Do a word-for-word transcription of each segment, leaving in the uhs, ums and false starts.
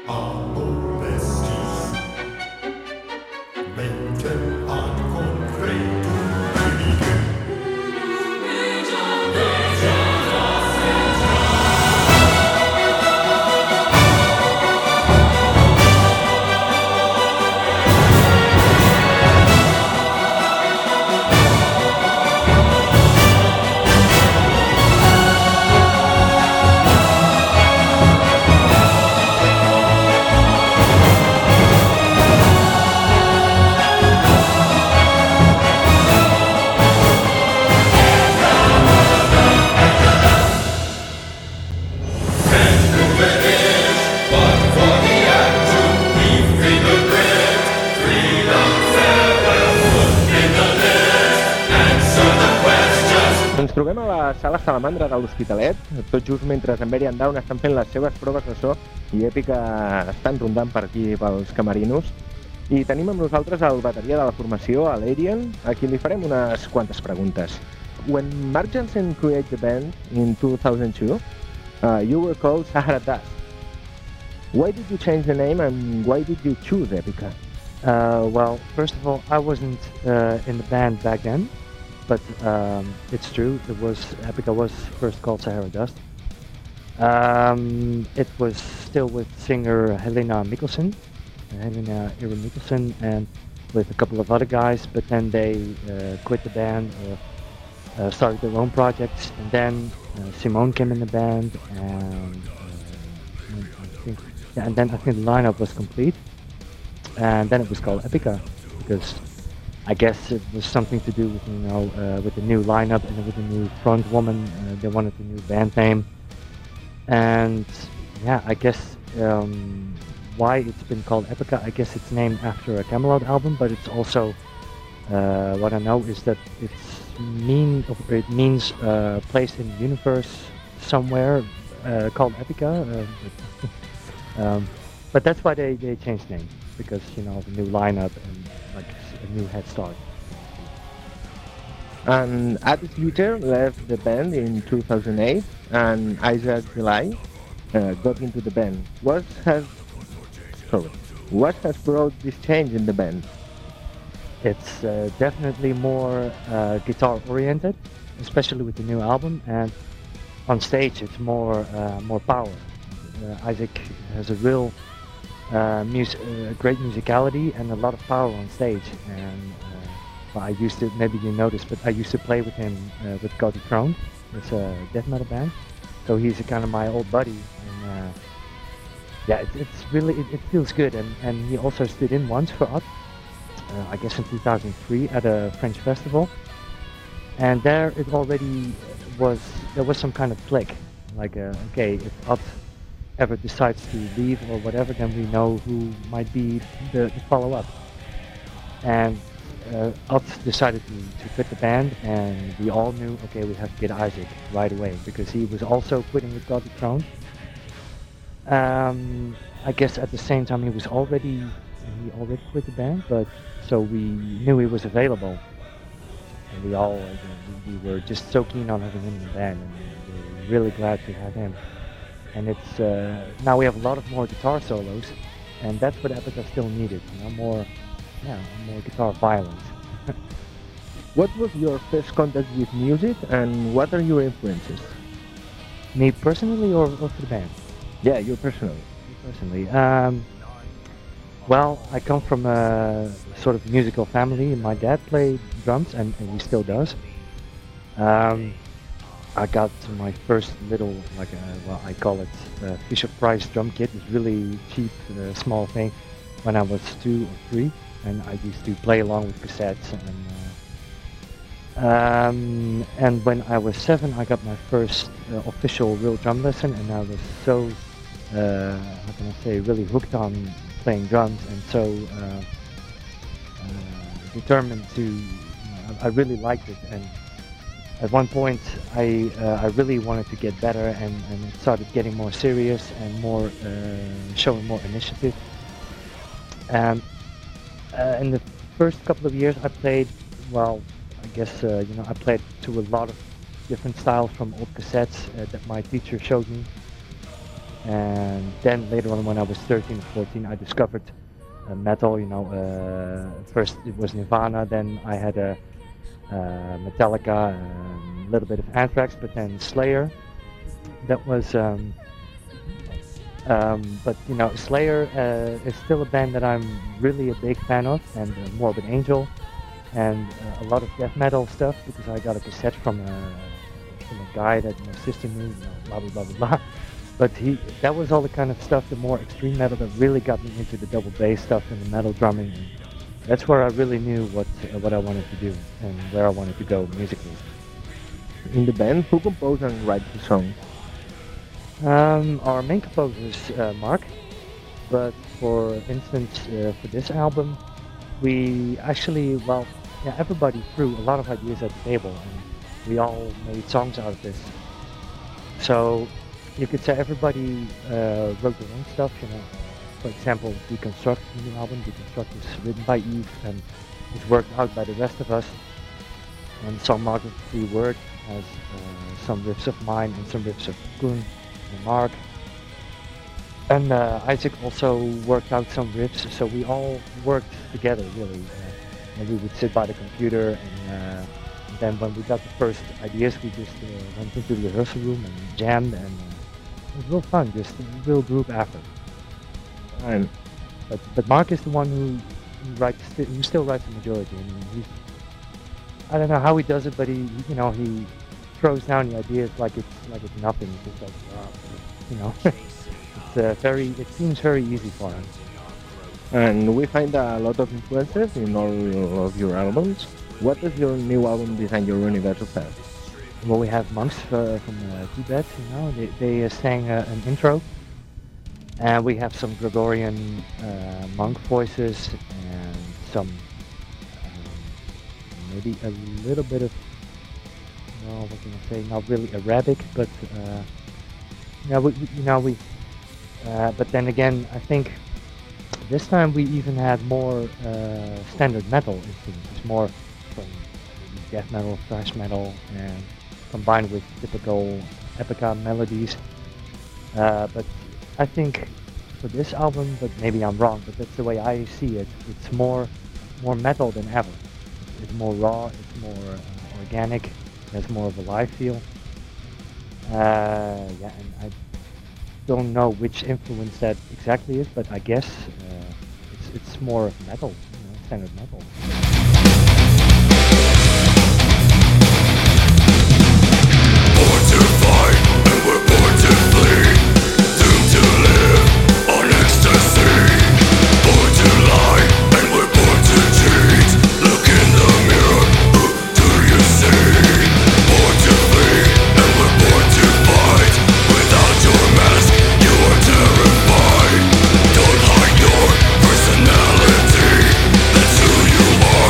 Amor estis, mentem ad concretum venige. Ens trobem a la sala Salamandra de l'Hospitalet, tot just mentre en Mary and Dawn estan fent les seves proves de so i Èpica estan rondant per aquí pels camerinos. I tenim amb nosaltres el bateria de la formació, l'Arian, a qui li farem unes quantes preguntes. When Mark Jansen created the band in two thousand two, uh, you were called Sahara Dust. Why did you change the name and why did you choose Èpica? Uh, well, first of all, I wasn't uh, in the band back then, but um, it's true. It was Èpica was first called Sahara Dust. Um, it was still with singer Helena Mikkelsen, uh, Helena Ira Mikkelsen, and with a couple of other guys. But then they uh, quit the band or uh, started their own projects. And then uh, Simone came in the band, and uh, I think, yeah, and then I think the lineup was complete. And then it was called Èpica because I guess it was something to do with, you know, uh, with the new lineup and with the new front woman. Uh, they wanted a new band name. And yeah, I guess um, why it's been called Èpica, I guess it's named after a Camelot album, but it's also, uh, what I know is that it's mean, it means uh, place in the universe somewhere uh, called Èpica. Uh, but, um, but that's why they, they changed name, because, you know, the new lineup and like a new head start. And Adi Sluter left the band in two thousand eight, and Isaac Delay uh, got into the band. What has, sorry, what has brought this change in the band? It's uh, definitely more uh, guitar oriented, especially with the new album, and on stage it's more uh, more power. Uh, Isaac has a real uh, mus- uh, great musicality and a lot of power on stage. And uh, well, I used to, maybe you noticed, but I used to play with him uh, with Cody Crone. It's a death metal band, so he's a kind of my old buddy. And uh, yeah, it, it's really it, it feels good. And, and he also stood in once for us. Uh, I guess in two thousand three at a French festival, and there it already was, there was some kind of click, like uh, okay, if Ut ever decides to leave or whatever, then we know who might be the, the follow-up. And uh, Ut decided to, to quit the band, and we all knew, okay, we have to get Isaac right away, because he was also quitting with God the Throne. Um, I guess at the same time he was already, he already quit the band, but so we knew he was available, and we all uh, we, we were just so keen on having him in the band, and we were really glad to have him. And it's uh, now we have a lot of more guitar solos, and that's what Èpica still needed, you know, more, yeah, more guitar violence. What was your first contact with music, and what are your influences? Me personally, or, or for the band? Yeah, you personally. Me personally. Um, Well, I come from a sort of musical family. My dad played drums, and, and he still does. Um, I got my first little, like, a, well, I call it a Fisher-Price drum kit. It's really cheap, uh, small thing, when I was two or three, and I used to play along with cassettes. And uh, um, and when I was seven, I got my first uh, official real drum lesson, and I was so, uh, how can I say, really hooked on playing drums, and so uh, uh, determined to, you know, I really liked it, and at one point I uh, I really wanted to get better, and, and it started getting more serious and more uh, showing more initiative. And uh, in the first couple of years I played, well, I guess uh, you know I played to a lot of different styles from old cassettes uh, that my teacher showed me. And then later on, when I was thirteen or fourteen, I discovered uh, metal. You know, uh, first it was Nirvana, then I had a uh, Metallica, a little bit of Anthrax, but then Slayer. That was, um, um, but you know, Slayer uh, is still a band that I'm really a big fan of, and uh, Morbid Angel, and uh, a lot of death metal stuff, because I got a cassette from a, from a guy that my sister knew, you know, blah blah blah blah blah. But he, that was all the kind of stuff, the more extreme metal that really got me into the double bass stuff and the metal drumming. And that's where I really knew what uh, what I wanted to do and where I wanted to go musically. In the band, who composes and writes the songs? Um, our main composer is uh, Mark, but for instance, uh, for this album, we actually, well, yeah, everybody threw a lot of ideas at the table, and we all made songs out of this. So you could say everybody uh, wrote their own stuff. You know, for example, Deconstruct, the new album, Deconstruct is written by Eve and it's worked out by the rest of us. And Song Mark of Free Word has uh, some riffs of mine and some riffs of Koen and Mark. And uh, Isaac also worked out some riffs, so we all worked together really. Uh, and we would sit by the computer, and, uh, and then when we got the first ideas, we just uh, went into the rehearsal room and jammed, and uh, it was real fun, just a real group effort. And But but Mark is the one who, who writes, who still writes the majority. I mean, he's, I don't know how he does it, but he, you know, he throws down the ideas like it's like it's nothing. It's just like, wow, you know, it's uh, very. It seems very easy for him. and we find a lot of influences in all of your albums. What does your new album, Design Your Universe, have? Well, we have monks uh, from uh, Tibet. You know, they they uh, sang uh, an intro, and we have some Gregorian uh, monk voices and some um, maybe a little bit of, well, what can I say? Not really Arabic, but uh, yeah, we, we- you know we. Uh, but then again, I think this time we even had more uh, standard metal influences, more from maybe death metal, thrash metal, and combined with typical epica melodies. Uh, but I think for this album, but maybe I'm wrong, but that's the way I see it. It's more more metal than ever. It's more raw. It's more uh, organic. It has more of a live feel. Uh, yeah, and I don't know which influence that exactly is, but I guess uh, it's it's more metal, you know, standard metal. Born to fight, and we're born to flee. Doomed to live on ecstasy. Born to lie, and we're born to cheat. Look in the mirror, who do you see? Born to flee, and we're born to fight. Without your mask, you are terrified. Don't hide your personality. That's who you are.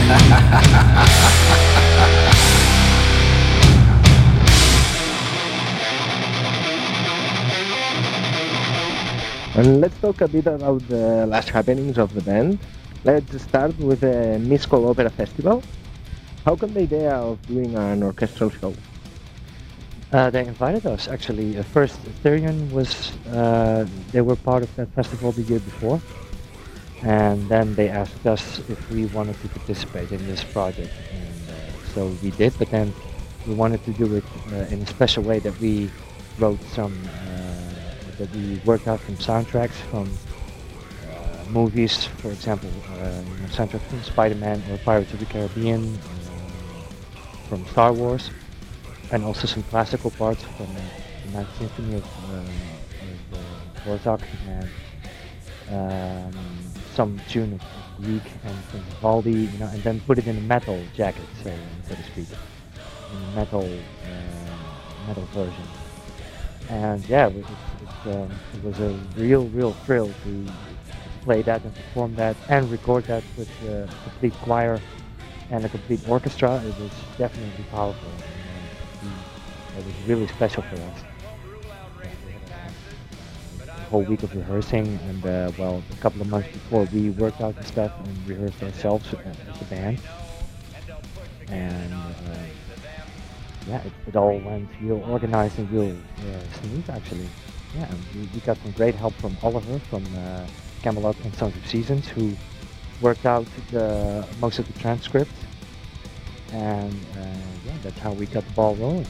And let's talk a bit about the last happenings of the band. Let's start with the Miscall Opera Festival. How come the idea of doing an orchestral show? Uh, they invited us actually. Uh, first, Therion was uh, they were part of that festival the year before, and then they asked us if we wanted to participate in this project, and uh, so we did. But then we wanted to do it uh, in a special way that we wrote some uh, that we worked out from soundtracks from uh, movies, for example, uh, you know, soundtrack from Spider-Man or Pirates of the Caribbean, uh, from Star Wars. And also some classical parts from uh, the Ninth Symphony of, uh, of uh, Dvorak, and um, some tune of, of Grieg and from Vivaldi, you know, and then put it in a metal jacket, so, so to speak, in a metal uh, metal version. And yeah, it, was- it, it, um, it was a real, real thrill to play that and perform that and record that with uh, a complete choir and a complete orchestra. It was definitely powerful. It was really special for us. We had a whole week of rehearsing, and uh, well, a couple of months before we worked out the stuff and rehearsed ourselves uh, as a band. And uh, yeah, it, it all went real organized and real uh, smooth actually. Yeah, and we, we got some great help from Oliver from uh, Camelot and Sons of Seasons, who worked out the, most of the transcripts. And uh, yeah, that's how we got the ball rolling.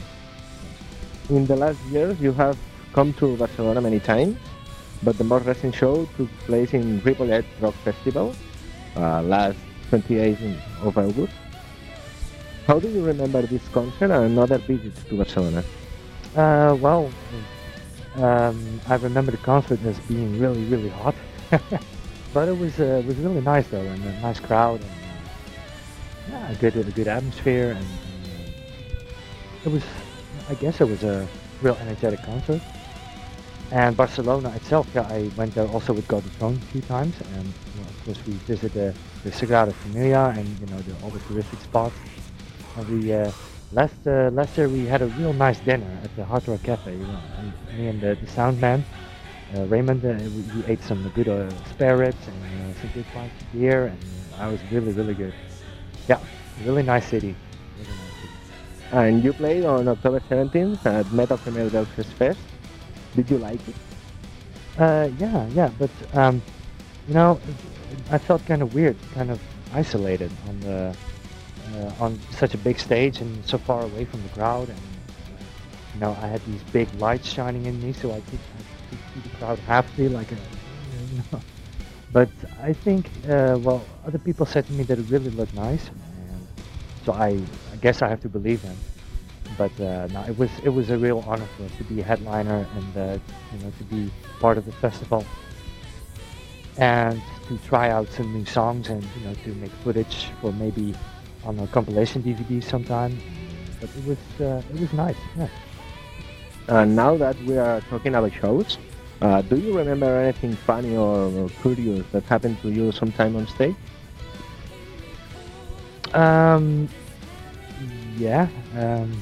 In the last years, you have come to Barcelona many times, but the most recent show took place in Ripollet Rock Festival, uh, last twenty-eighth of August. How do you remember this concert and other visits to Barcelona? Uh, well, um, I remember the concert as being really, really hot, but it was uh, it was really nice though, and a nice crowd, and uh, yeah, a good a good atmosphere, and, and uh, it was, I guess, it was a real energetic concert. And Barcelona itself, yeah, I went there also with God the Throne a few times, and you know, of course we visited the, the Sagrada Familia and you know the, all the touristic spots. And we uh, last uh, last year we had a real nice dinner at the Hard Rock Cafe. You know, and me and the, the sound man uh, Raymond, uh, we, we ate some good uh, spare ribs and uh, some good pints of beer, and uh, I was really really good. Yeah, really nice city. Really nice city. And you played on October seventeenth at Metal Female Delphes Fest. Did you like it? Uh, yeah, yeah, but um, you know, I felt kind of weird, kind of isolated on the uh, on such a big stage and so far away from the crowd, and you know, I had these big lights shining in me, so I could, I could see the crowd halfly, like a, you know. But I think, uh, well, other people said to me that it really looked nice, and so I, I guess I have to believe them. But uh, no, it was it was a real honor for us to be a headliner and uh, you know, to be part of the festival and to try out some new songs and you know, to make footage for maybe on a compilation D V D sometime. But it was uh, it was nice. Yeah. And now that we are talking about shows, uh, do you remember anything funny or, or curious that happened to you sometime on stage? Um. Yeah. Um.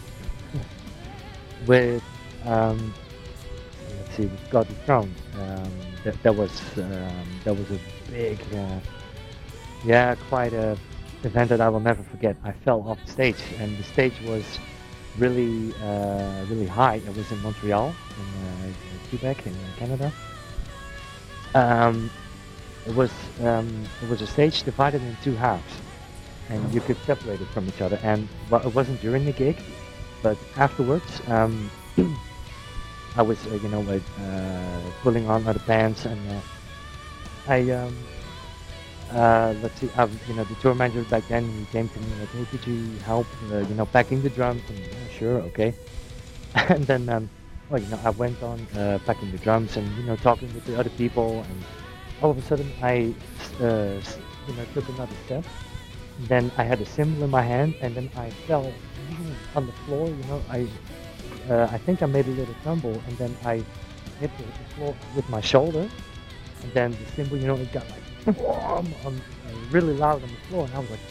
With um. Let's see. With God the Throne. Um. That, that was um. That was a big. Uh, yeah. Quite a event that I will never forget. I fell off the stage, and the stage was really, uh, really high. It was in Montreal, in uh, Quebec, in Canada. Um. It was um. It was a stage divided in two halves, and you could separate it from each other. And well, it wasn't during the gig, but afterwards, um, I was, uh, you know, like, uh, pulling on other bands, and uh, I, um, uh, let's see, I, you know, the tour manager back then, he came to me like, hey, could you help, uh, you know, packing the drums? And yeah, sure, okay. And then, um, well, you know, I went on uh, packing the drums and, you know, talking with the other people, and all of a sudden, I, uh, you know, took another step. Then I had a cymbal in my hand, and then I fell on the floor. You know, I uh, I think I made a little tumble, and then I hit the, the floor with my shoulder, and then the cymbal, you know, it got like wham, on, uh, really loud on the floor, and I was like,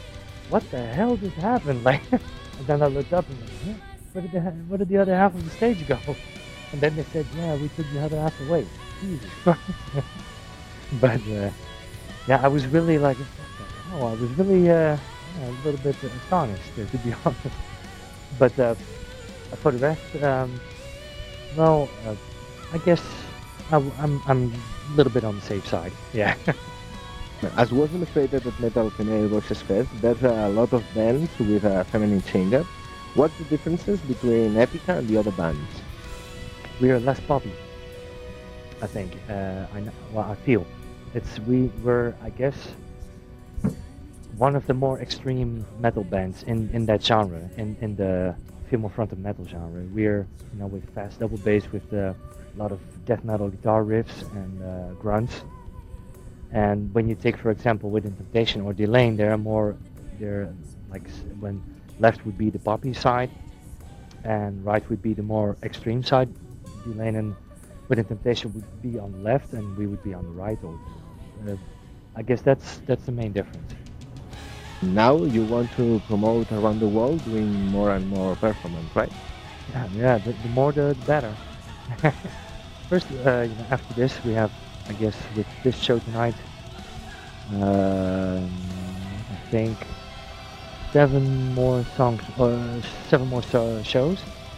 what the hell just happened? Like, and then I looked up and like, huh? Where did the ha- where did the other half of the stage go? And then they said, yeah, we took the other half away. Jesus Christ. But uh, yeah, I was really like, oh, I was really uh, yeah, a little bit astonished, uh, to be honest. But uh, for the rest, um, well, uh, I guess I, I'm I'm a little bit on the safe side. Yeah. As was demonstrated at Metal Female Voices Fest, there's a lot of bands with a feminine change-up. What's the differences between Epica and the other bands? We are less poppy, I think. Uh, I know, well, I feel it's we were, I guess, one of the more extreme metal bands in, in that genre, in, in the female fronted metal genre. We're, you know, with fast double bass, with uh, a lot of death metal guitar riffs and uh, grunts. And when you take, for example, Within Temptation or Delane, they're more, they're like s- when left would be the poppy side, and right would be the more extreme side. Delane and Within Temptation would be on the left, and we would be on the right. Or uh, I guess that's that's the main difference. Now you want to promote around the world doing more and more performance, right? Yeah, yeah. The, the more the better. First, uh, you know, after this, we have, I guess, with this show tonight, um, I think seven more songs or seven more so- shows,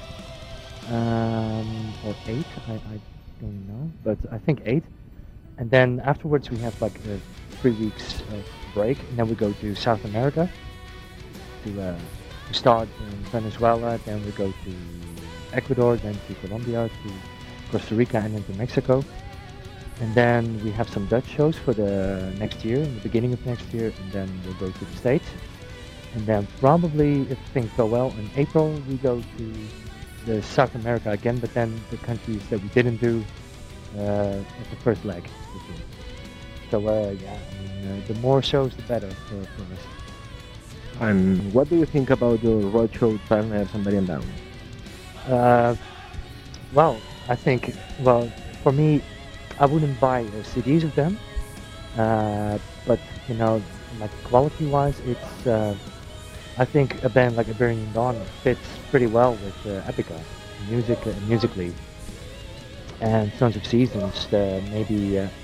um, or eight. I, I don't know, but I think eight. And then afterwards, we have like uh, three weeks of break, and then we go to South America. To uh, we start in Venezuela, then we go to Ecuador, then to Colombia, to Costa Rica, and then to Mexico. And then we have some Dutch shows for the next year, in the beginning of next year, and then we'll go to the States. And then probably, if things go well, in April we go to the South America again, but then the countries that we didn't do uh, at the first leg. So uh, yeah, I mean, uh, the more shows, the better for, for us. And what do you think about your roadshow partners and Marian Down? Uh, well, I think, well, for me, I wouldn't buy uh, C Ds of them, uh, but you know, like quality-wise, it's. Uh, I think a band like Iberian Dawn fits pretty well with uh, Epica, music uh, musically, and Sons of Seasons uh, maybe. Uh,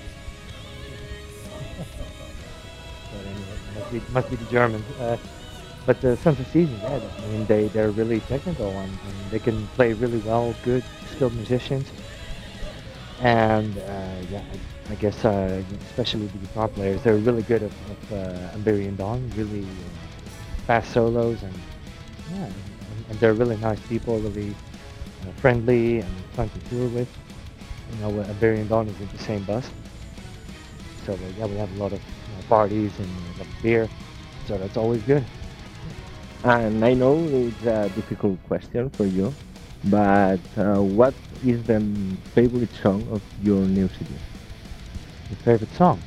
but anyway, must be, must be the Germans. Uh, but the Sons of Seasons, yeah, I mean they they're really technical and, and they can play really well, good skilled musicians. And uh, yeah, I, I guess uh, especially the guitar players, they're really good at, at uh, Iberian Dawn, really uh, fast solos, and yeah, and, and they're really nice people, really uh, friendly and fun to tour with. You know, uh, Iberian Dawn is in the same bus, so uh, yeah, we have a lot of you know, parties and a lot of beer, so that's always good. And I know it's a difficult question for you, but uh, what is the m- favorite song of your new C D? Your favorite song?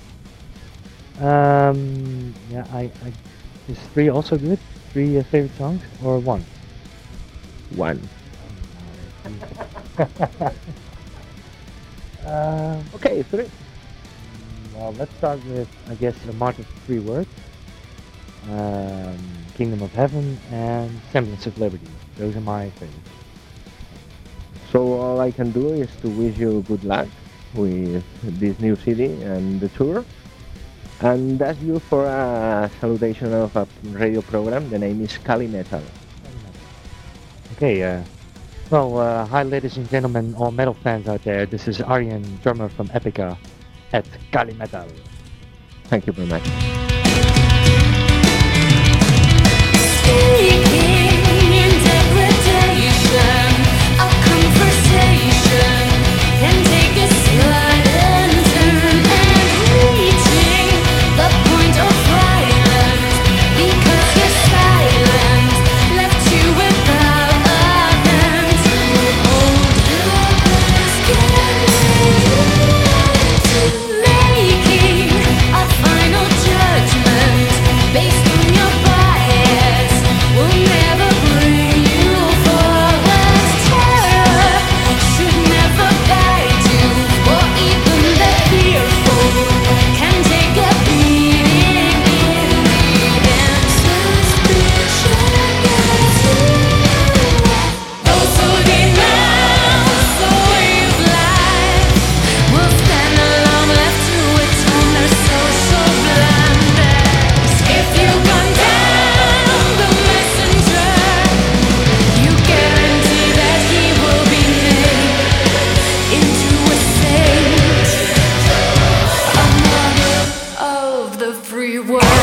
Um, yeah, I, I is three also good? Three uh, favorite songs or one? One. uh, Okay, three. well, let's start with I guess the March of the Three Words, um, Kingdom of Heaven, and Semblance of Liberty. Those are my favorites. So all I can do is to wish you good luck with this new C D and the tour, and ask you for a salutation of a radio program. The name is Kali Metal. Okay, uh, well, uh, hi ladies and gentlemen, all metal fans out there. This is Arjen, drummer from Epica at Kali Metal. Thank you very much. Speaking in degradation, a conversation can take a sudden turn, and reaching the point of violence because your silence left you without a vent. Hold your skin, making a final judgment.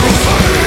Crusading